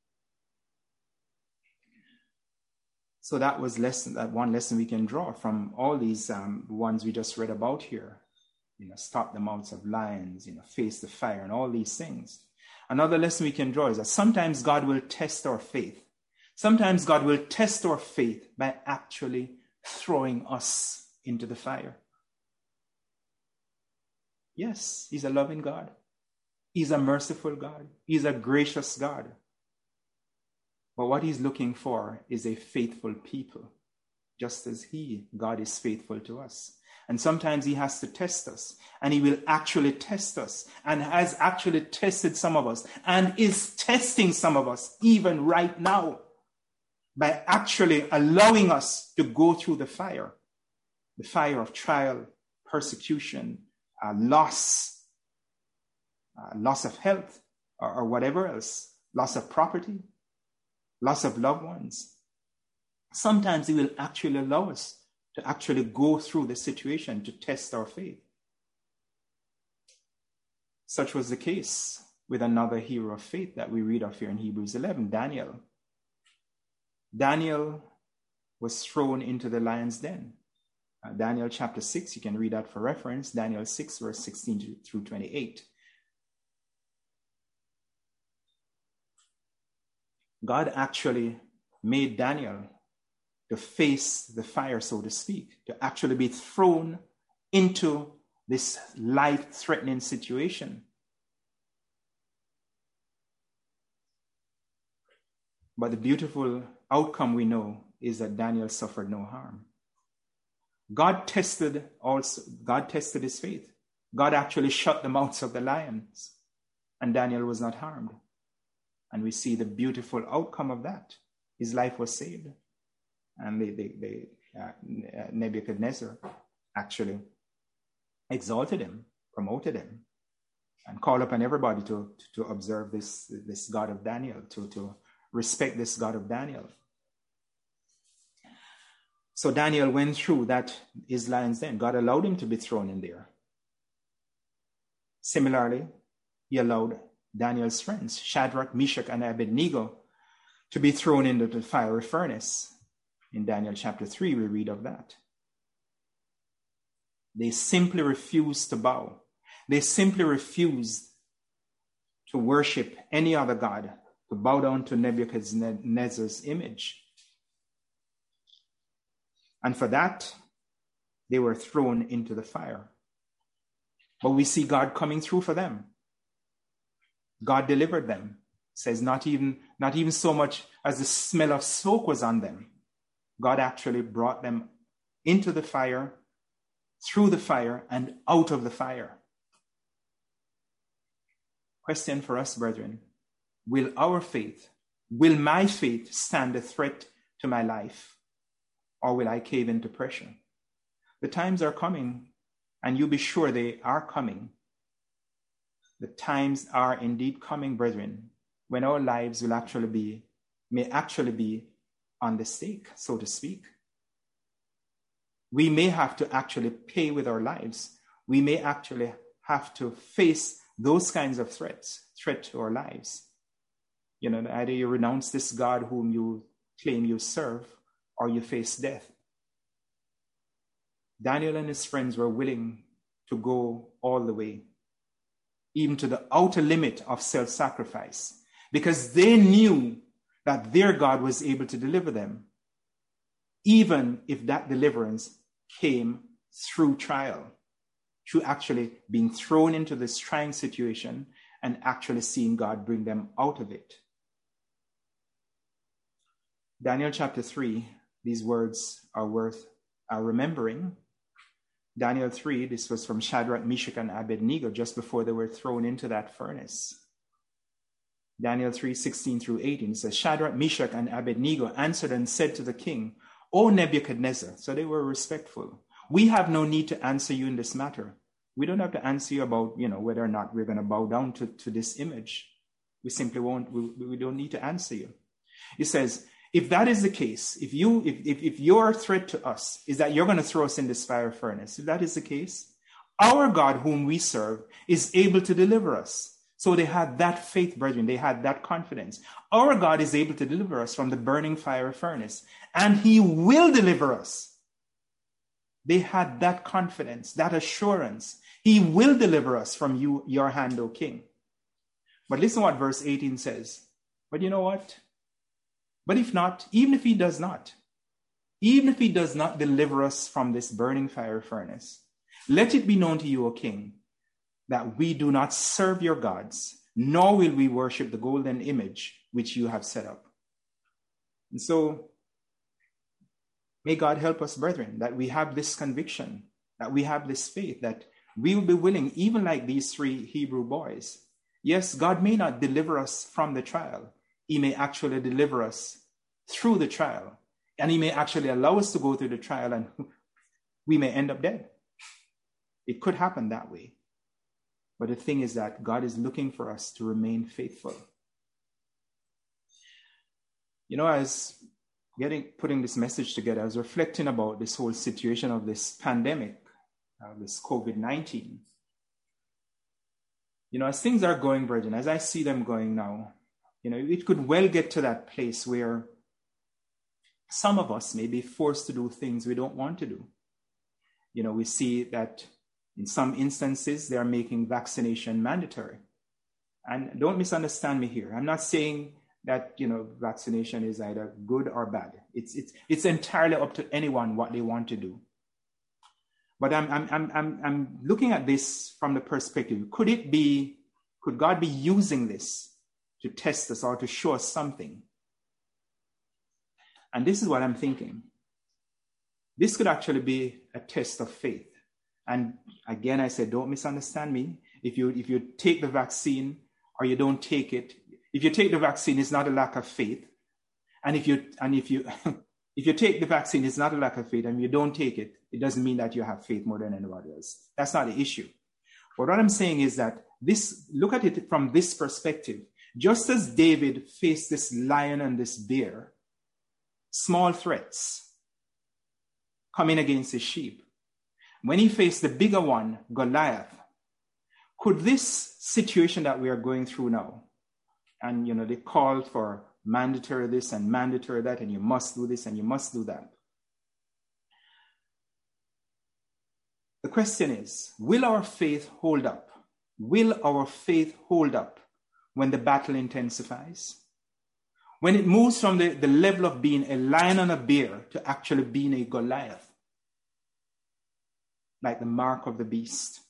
A: So that was one lesson we can draw from all these ones we just read about here. Stop the mouths of lions, face the fire and all these things. Another lesson we can draw is that sometimes God will test our faith. Sometimes God will test our faith by actually throwing us into the fire. Yes, he's a loving God. He's a merciful God. He's a gracious God. But what he's looking for is a faithful people, just as God is faithful to us. And sometimes he has to test us, and he will actually test us, and has actually tested some of us, and is testing some of us even right now by actually allowing us to go through the fire of trial, persecution, loss of health, or whatever else, loss of property, loss of loved ones. Sometimes he will actually allow us to actually go through the situation to test our faith. Such was the case with another hero of faith that we read of here in Hebrews 11, Daniel. Daniel was thrown into the lion's den. Daniel chapter 6, you can read that for reference, Daniel 6, verse 16 through 28. God actually made Daniel to face the fire, so to speak, to actually be thrown into this life-threatening situation. But the beautiful outcome we know is that Daniel suffered no harm. God tested his faith. God actually shut the mouths of the lions, and Daniel was not harmed. And we see the beautiful outcome of that. His life was saved. And Nebuchadnezzar actually exalted him, promoted him, and called upon everybody to observe this God of Daniel, to respect this God of Daniel. So Daniel went through his lion's den. God allowed him to be thrown in there. Similarly, he allowed Daniel's friends, Shadrach, Meshach, and Abednego, to be thrown into the fiery furnace. In Daniel chapter 3, we read of that. They simply refused to bow. They simply refused to worship any other god, to bow down to Nebuchadnezzar's image. And for that, they were thrown into the fire. But we see God coming through for them. God delivered them. It says not even so much as the smell of smoke was on them. God actually brought them into the fire, through the fire, and out of the fire. Question for us, brethren. Will my faith stand a threat to my life? Or will I cave into pressure? The times are coming, and you be sure they are coming. The times are indeed coming, brethren, when our lives may actually be on the stake, so to speak. We may have to actually pay with our lives. We may actually have to face those kinds of threat to our lives. Either you renounce this God whom you claim you serve, or you face death. Daniel and his friends were willing to go all the way, even to the outer limit of self-sacrifice, because they knew that their God was able to deliver them, even if that deliverance came through trial, through actually being thrown into this trying situation and actually seeing God bring them out of it. Daniel chapter 3, these words are worth remembering. Daniel 3, this was from Shadrach, Meshach, and Abednego just before they were thrown into that furnace. Daniel 3:16 through 18 says, Shadrach, Meshach, and Abednego answered and said to the king, O Nebuchadnezzar, so they were respectful, we have no need to answer you in this matter. We don't have to answer you about, whether or not we're going to bow down to this image. We simply won't, we don't need to answer you. He says, if that is the case, if your threat to us is that you're going to throw us in this fire furnace, if that is the case, our God whom we serve is able to deliver us. So they had that faith, brethren. They had that confidence. Our God is able to deliver us from the burning fire furnace, and he will deliver us. They had that confidence, that assurance. He will deliver us from your hand, O king. But listen what verse 18 says. But you know what? But if not, even if he does not deliver us from this burning fire furnace, let it be known to you, O king, that we do not serve your gods, nor will we worship the golden image which you have set up. And so, may God help us, brethren, that we have this conviction, that we have this faith, that we will be willing, even like these 3 Hebrew boys. Yes, God may not deliver us from the trial. He may actually deliver us through the trial. And he may actually allow us to go through the trial and we may end up dead. It could happen that way. But the thing is that God is looking for us to remain faithful. As putting this message together, I was reflecting about this whole situation of this pandemic, this COVID-19. As things are going, brethren, as I see them going now, it could well get to that place where some of us may be forced to do things we don't want to do. We see that in some instances, they are making vaccination mandatory. And don't misunderstand me here. I'm not saying that, vaccination is either good or bad. It's entirely up to anyone what they want to do. But I'm looking at this from the perspective, could God be using this to test us or to show us something? And this is what I'm thinking. This could actually be a test of faith. And again, I said, don't misunderstand me. If you take the vaccine or you don't take it, if you take the vaccine, it's not a lack of faith. And if you take the vaccine, it's not a lack of faith. And if you don't take it, it doesn't mean that you have faith more than anybody else. That's not the issue. But what I'm saying is that look at it from this perspective. Just as David faced this lion and this bear, small threats coming against his sheep, when he faced the bigger one, Goliath, could this situation that we are going through now, and they called for mandatory this and mandatory that, and you must do this and you must do that. The question is, will our faith hold up? Will our faith hold up when the battle intensifies? When it moves from the level of being a lion and a bear to actually being a Goliath, like the mark of the beast.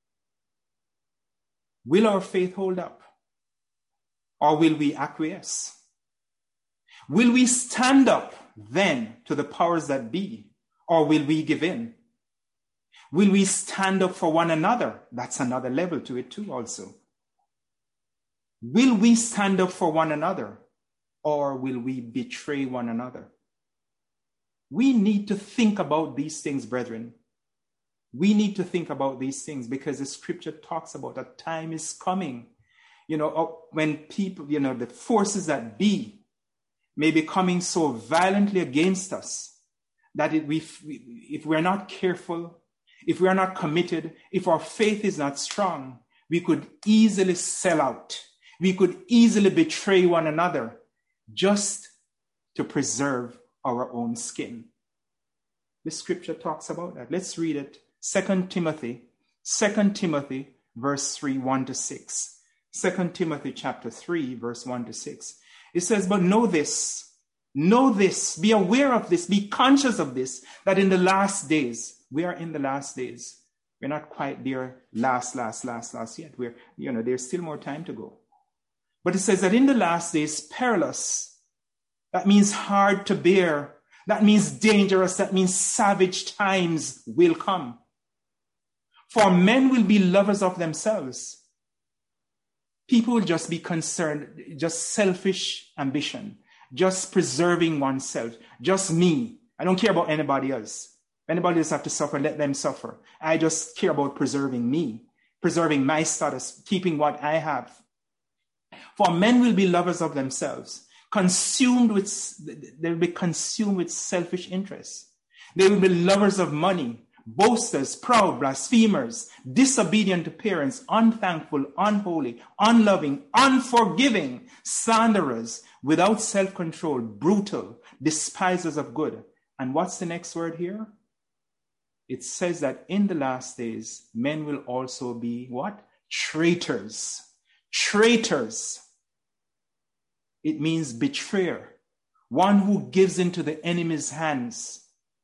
A: Will our faith hold up? Or will we acquiesce? Will we stand up then to the powers that be? Or will we give in? Will we stand up for one another? That's another level to it too also. Will we stand up for one another? Or will we betray one another? We need to think about these things, brethren. We need to think about these things because the scripture talks about a time is coming, when people, the forces that be may be coming so violently against us that if we're not careful, if we are not committed, if our faith is not strong, we could easily sell out. We could easily betray one another just to preserve our own skin. The scripture talks about that. Let's read it. 2 Timothy verse 3, 1-6. 2 Timothy chapter 3, verse 1-6. It says, but know this, be aware of this, be conscious of this, that in the last days, we are in the last days. We're not quite there last yet. There's still more time to go. But it says that in the last days, perilous, that means hard to bear, that means dangerous, that means savage times will come. For men will be lovers of themselves, People will just be concerned, just selfish ambition, just preserving oneself, just me. I don't care about anybody else. If anybody else have to suffer, let them suffer. I just care about preserving me, preserving my status, keeping what I have. For men will be lovers of themselves, they'll be consumed with selfish interests. They will be lovers of money, boasters, proud, blasphemers, disobedient to parents, unthankful, unholy, unloving, unforgiving, slanderers, without self-control, brutal, despisers of good. And what's the next word here? It says that in the last days, men will also be what? Traitors. Traitors. It means betrayer, one who gives into the enemy's hands.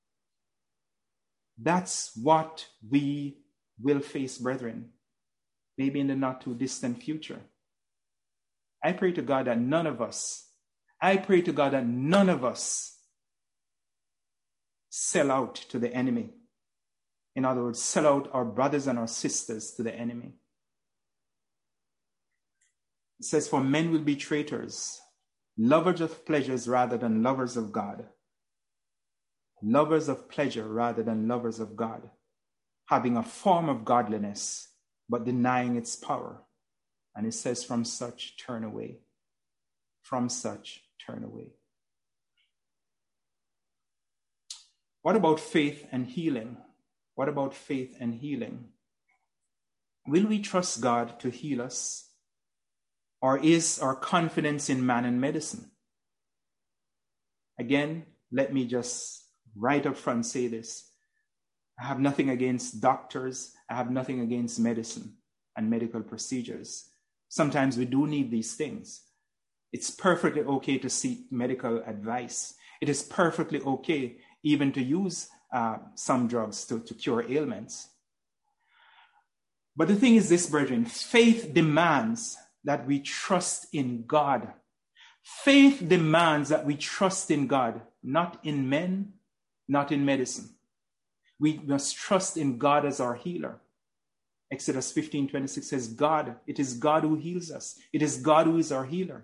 A: That's what we will face, brethren, maybe in the not too distant future. I pray to God that none of us sell out to the enemy. In other words, sell out our brothers and our sisters to the enemy. It says, for men will be traitors, lovers of pleasures rather than lovers of God. Lovers of pleasure rather than lovers of God, having a form of godliness, but denying its power. And it says, from such turn away. From such turn away. What about faith and healing? What about faith and healing? Will we trust God to heal us? Or is our confidence in man and medicine? Again, let me just right up front say this. I have nothing against doctors. I have nothing against medicine and medical procedures. Sometimes we do need these things. It's perfectly okay to seek medical advice. It is perfectly okay even to use some drugs to cure ailments. But the thing is this, brethren, faith demands that we trust in God. Faith demands that we trust in God, not in men, not in medicine. We must trust in God as our healer. Exodus 15:26 says, God, it is God who heals us. It is God who is our healer.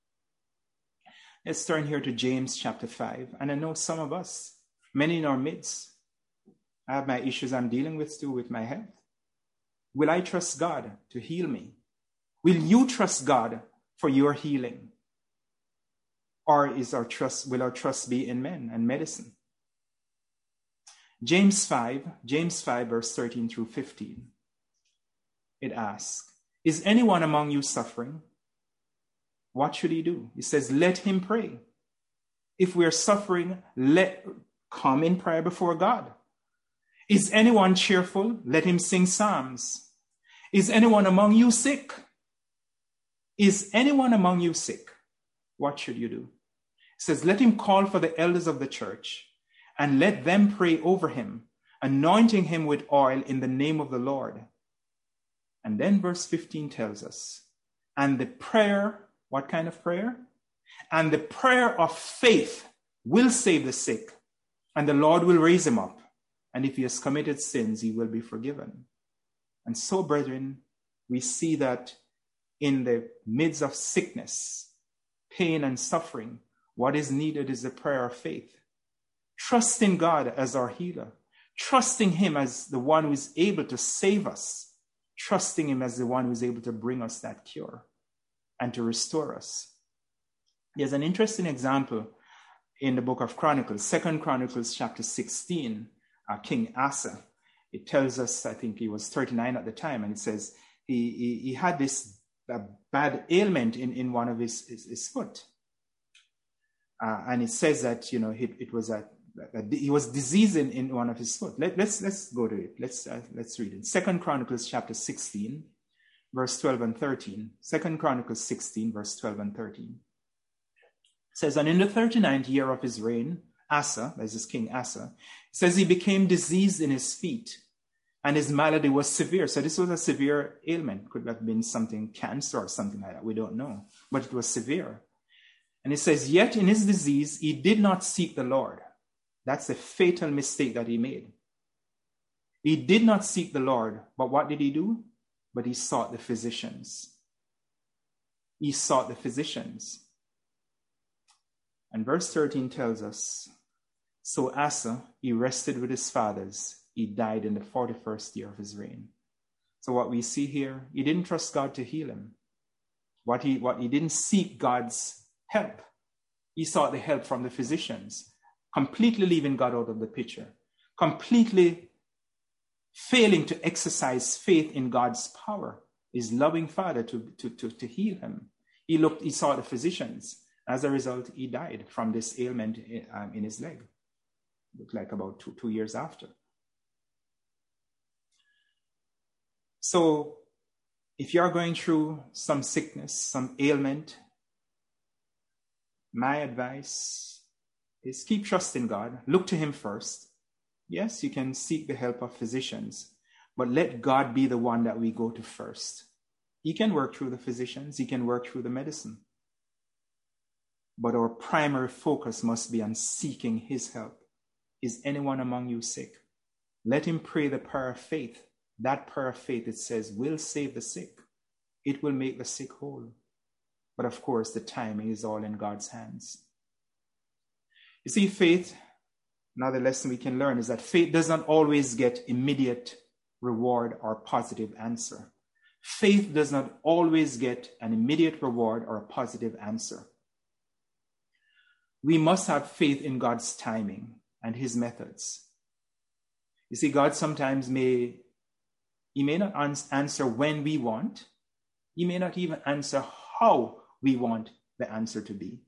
A: Let's turn here to James chapter 5. And I know some of us, many in our midst, I have my issues I'm dealing with too with my health. Will I trust God to heal me? Will you trust God for your healing? Or will our trust be in men and medicine? James 5 verse 13 through 15. It asks, is anyone among you suffering? What should he do? He says, let him pray. If we are suffering, let come in prayer before God. Is anyone cheerful? Let him sing psalms. Is anyone among you sick? Is anyone among you sick? What should you do? It says, let him call for the elders of the church and let them pray over him, anointing him with oil in the name of the Lord. And then verse 15 tells us, and the prayer, what kind of prayer? And the prayer of faith will save the sick, and the Lord will raise him up. And if he has committed sins, he will be forgiven. And so, brethren, we see that in the midst of sickness, pain, and suffering, what is needed is the prayer of faith. Trusting God as our healer, trusting him as the one who is able to save us, trusting him as the one who is able to bring us that cure and to restore us. There's an interesting example in the book of Chronicles, 2 Chronicles chapter 16, King Asa. It tells us, I think he was 39 at the time, and it says he had this bad ailment in one of his foot. And it says that, it was he was diseased in one of his foot. Let's go to it. Let's read it. 2 Chronicles chapter 16, verse 12 and 13. 2 Chronicles 16, verse 12 and 13. It says, and in the 39th year of his reign, Asa, that is King Asa, it says he became diseased in his feet, and his malady was severe. So this was a severe ailment. Could have been something, cancer or something like that. We don't know. But it was severe. And it says, yet in his disease, he did not seek the Lord. That's a fatal mistake that he made. He did not seek the Lord. But what did he do? But he sought the physicians. he sought the physicians. And verse 13 tells us, so Asa, he rested with his fathers. He died in the 41st year of his reign. So what we see here, he didn't trust God to heal him. He didn't seek God's help. He sought the help from the physicians, completely leaving God out of the picture, completely failing to exercise faith in God's power, his loving Father to heal him. He saw the physicians. As a result, he died from this ailment in his leg. Looked like about two years after. So if you're going through some sickness, some ailment, my advice is keep trusting God. Look to him first. Yes, you can seek the help of physicians, but let God be the one that we go to first. He can work through the physicians. He can work through the medicine. But our primary focus must be on seeking his help. Is anyone among you sick? Let him pray the prayer of faith. That prayer of faith, it says, will save the sick. It will make the sick whole. But of course, the timing is all in God's hands. You see, faith, another lesson we can learn is that faith does not always get immediate reward or positive answer. Faith does not always get an immediate reward or a positive answer. We must have faith in God's timing and his methods. You see, God sometimes he may not answer when we want. He may not even answer how we want the answer to be.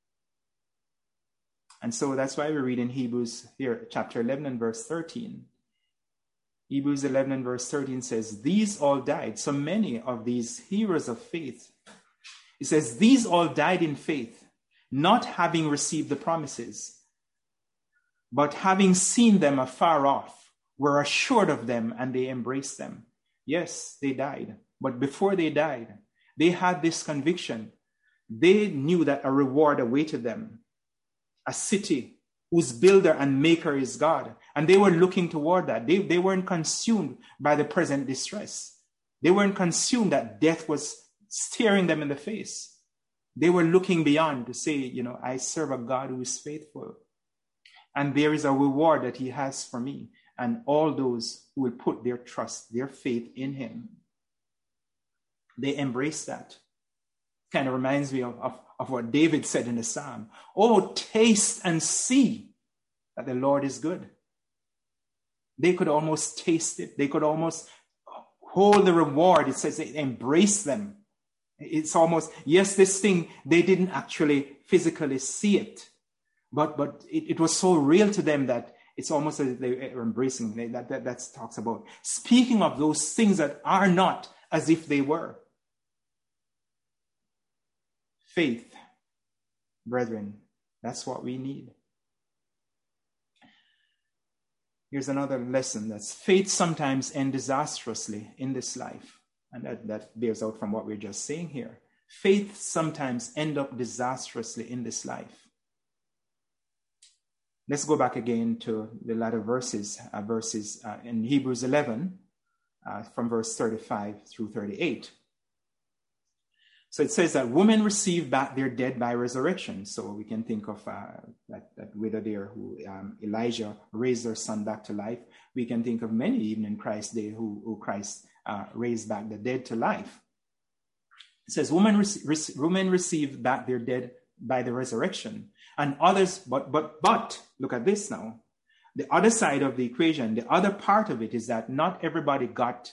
A: And so that's why we read in Hebrews here, chapter 11 and verse 13. Hebrews 11 and verse 13 says, these all died. So many of these heroes of faith. It says, these all died in faith, not having received the promises, but having seen them afar off, were assured of them, and they embraced them. Yes, they died. But before they died, they had this conviction. They knew that a reward awaited them, a city whose builder and maker is God. And they were looking toward that. They weren't consumed by the present distress. They weren't consumed that death was staring them in the face. They were looking beyond to say, I serve a God who is faithful. And there is a reward that he has for me. And all those who will put their trust, their faith in him, they embrace that. Kind of reminds me of what David said in the Psalm. Oh, taste and see that the Lord is good. They could almost taste it. They could almost hold the reward. It says they embrace them. It's almost, yes, this thing, they didn't actually physically see it. But it was so real to them that it's almost as if they were embracing. That talks about speaking of those things that are not as if they were. Faith, brethren, that's what we need. Here's another lesson. That's faith sometimes ends disastrously in this life. And that bears out from what we're just saying here. Faith sometimes ends up disastrously in this life. Let's go back again to the latter verses in Hebrews 11, from verse 35 through 38. So it says that women receive back their dead by resurrection. So we can think of that widow there who Elijah raised her son back to life. We can think of many even in Christ's day who Christ raised back the dead to life. It says women receive back their dead by the resurrection, and others, but look at this now. The other side of the equation, the other part of it is that not everybody got,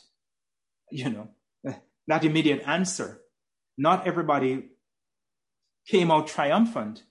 A: that immediate answer. Not everybody came out triumphant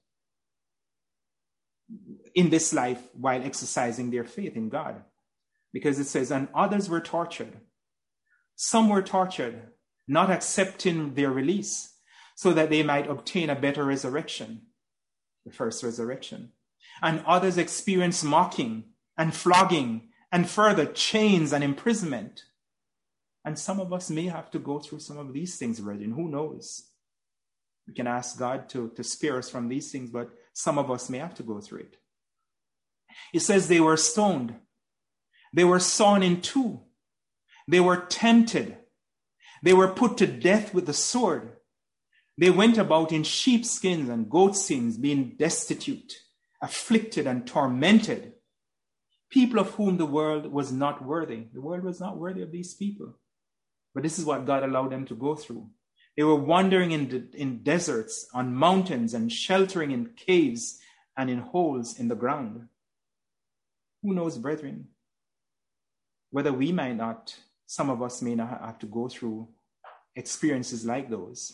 A: in this life while exercising their faith in God. Because it says, and others were tortured. Some were tortured, not accepting their release, so that they might obtain a better resurrection, the first resurrection. And others experienced mocking and flogging and further chains and imprisonment. And some of us may have to go through some of these things, brethren. Who knows? We can ask God to spare us from these things, but some of us may have to go through it. It says they were stoned. They were sawn in two. They were tempted. They were put to death with the sword. They went about in sheepskins and goatskins, being destitute, afflicted, and tormented. People of whom the world was not worthy. The world was not worthy of these people. But this is what God allowed them to go through. They were wandering in deserts, on mountains, and sheltering in caves and in holes in the ground. Who knows, brethren, whether we might not, some of us may not have to go through experiences like those.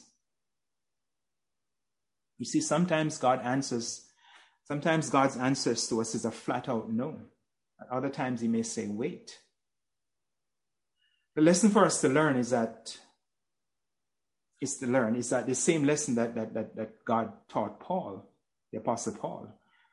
A: You see, sometimes God's answers to us is a flat out no. At other times he may say, wait. The lesson for us to learn is that the same lesson that God taught Paul, the Apostle Paul.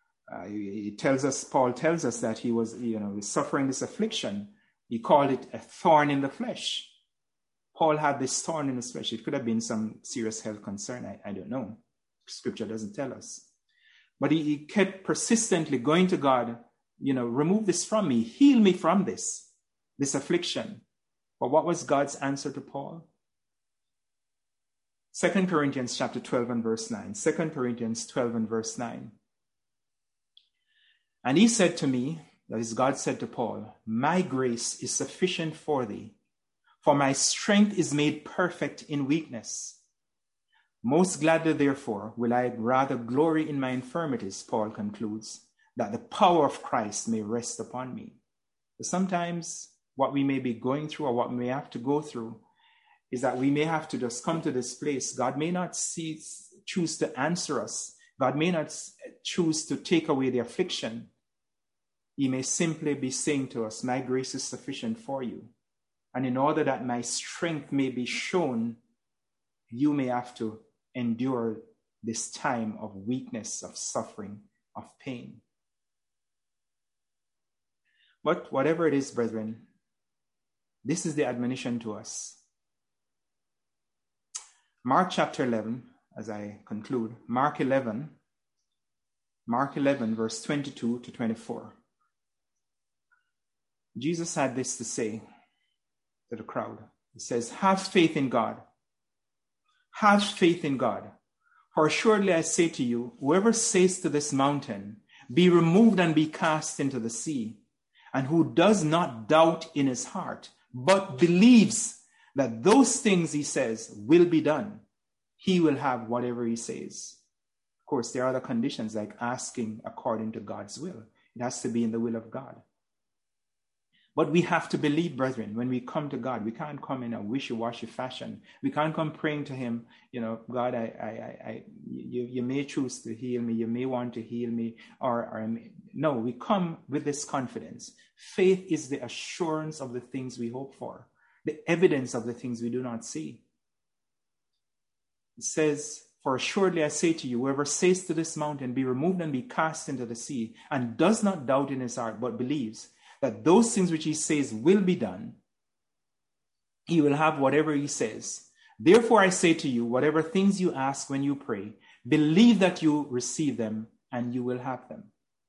A: Paul tells us that he was, suffering this affliction. He called it a thorn in the flesh. Paul had this thorn in his flesh. It could have been some serious health concern. I don't know. Scripture doesn't tell us. But he kept persistently going to God, remove this from me, heal me from this affliction. But what was God's answer to Paul? 2 Corinthians chapter 12 and verse 9. 2 Corinthians 12 and verse 9. And he said to me, that is, God said to Paul, my grace is sufficient for thee, for my strength is made perfect in weakness. Most gladly, therefore, will I rather glory in my infirmities, Paul concludes, that the power of Christ may rest upon me. But sometimes what we may be going through or what we may have to go through is that we may have to just come to this place. God may not choose to answer us. God may not choose to take away the affliction. He may simply be saying to us, my grace is sufficient for you. And in order that my strength may be shown, you may have to endure this time of weakness, of suffering, of pain. But whatever it is, brethren, this is the admonition to us. Mark chapter 11, as I conclude, Mark 11, verse 22 to 24. Jesus had this to say to the crowd. He says, have faith in God. Have faith in God. For assuredly I say to you, whoever says to this mountain, be removed and be cast into the sea, and who does not doubt in his heart, but believes that those things he says will be done, he will have whatever he says. Of course, there are other conditions like asking according to God's will. It has to be in the will of God. But we have to believe, brethren, when we come to God. We can't come in a wishy-washy fashion. We can't come praying to him, God, you may choose to heal me. You may want to heal me. No, we come with this confidence. Faith is the assurance of the things we hope for, the evidence of the things we do not see. It says, for assuredly I say to you, whoever says to this mountain, be removed and be cast into the sea, and does not doubt in his heart, but believes that those things which he says will be done, he will have whatever he says. Therefore I say to you, whatever things you ask when you pray, believe that you receive them and you will have them.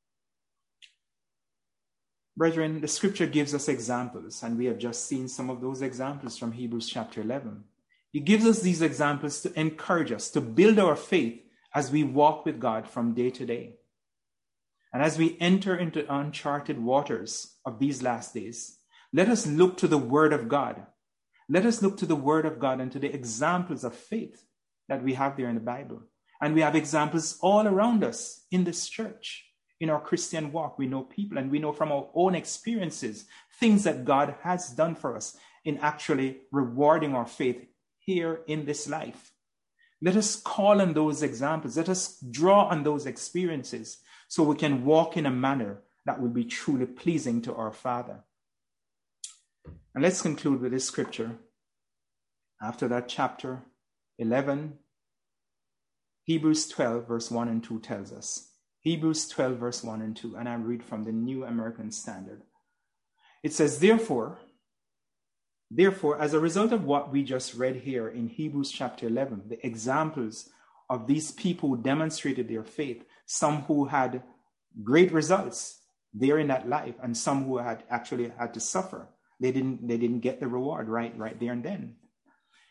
A: Brethren, the scripture gives us examples, and we have just seen some of those examples from Hebrews chapter 11. He gives us these examples to encourage us, to build our faith as we walk with God from day to day. And as we enter into uncharted waters of these last days, let us look to the Word of God. Let us look to the Word of God and to the examples of faith that we have there in the Bible. And we have examples all around us in this church. In our Christian walk, we know people, and we know from our own experiences things that God has done for us in actually rewarding our faith here in this life. Let us call on those examples. Let us draw on those experiences so we can walk in a manner that will be truly pleasing to our Father. And let's conclude with this scripture. After that, chapter 11, Hebrews 12, verse 1 and 2 tells us. Hebrews 12, verse 1 and 2, and I read from the New American Standard. It says, Therefore, as a result of what we just read here in Hebrews chapter 11, the examples of these people who demonstrated their faith, some who had great results there in that life, and some who had actually had to suffer. They didn't get the reward right there and then.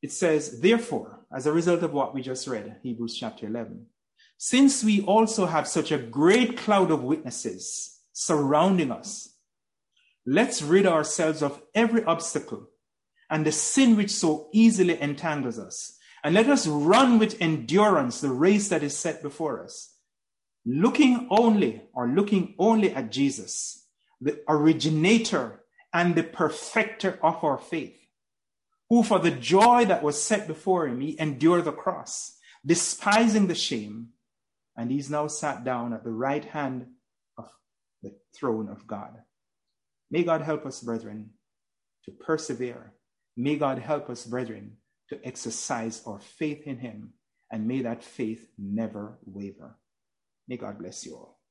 A: It says, therefore, as a result of what we just read, Hebrews chapter 11, since we also have such a great cloud of witnesses surrounding us, let's rid ourselves of every obstacle and the sin which so easily entangles us. And let us run with endurance the race that is set before us, looking only at Jesus, the originator and the perfecter of our faith, who for the joy that was set before him, he endured the cross, despising the shame, and he's now sat down at the right hand of the throne of God. May God help us, brethren, to persevere. May God help us, brethren, to exercise our faith in him, and may that faith never waver. May God bless you all.